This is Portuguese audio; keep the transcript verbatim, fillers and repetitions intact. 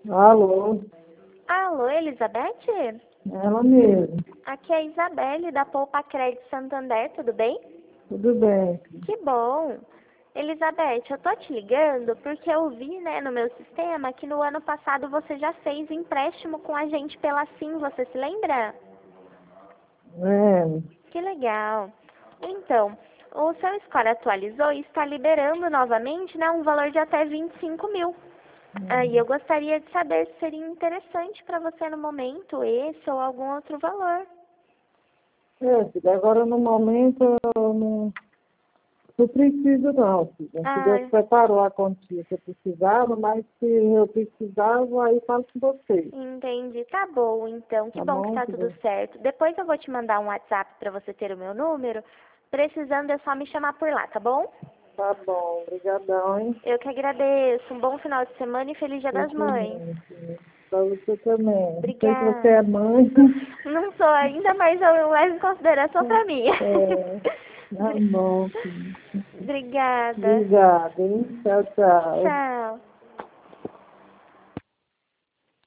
Alô, Alô, Elizabeth? ela mesmo. Aqui é a Isabelle, da Poupa Crédito Santander, tudo bem? Tudo bem? Que bom! Elizabeth, eu tô te ligando porque eu vi, né, no meu sistema que no ano passado você já fez empréstimo com a gente pela Sim, você se lembra? É, Que legal! Então, o seu score atualizou e está liberando novamente, né, um valor de até vinte e cinco mil. Aí eu gostaria de saber se seria interessante para você no momento esse ou algum outro valor. é, filha, agora no momento eu não, não preciso não, filha. Se Deus Ah, preparou a quantia que eu precisava, mas se eu precisava, aí falo com você. entendi. Tá bom, então. Que Tá bom que bom, tá tudo filha? certo. Depois eu vou te mandar um WhatsApp para você ter o meu número. Precisando é só me chamar por lá, tá bom? Tá bom, obrigadão, hein? Eu que agradeço. Um bom final de semana e feliz Dia Você das Mães. também, filha. Pra você também. Não sei se você Obrigada. é mãe. Não sou ainda, mas eu levo em consideração pra mim. É, tá bom, filha. Obrigada. Obrigada, hein? Tchau, tchau. Tchau.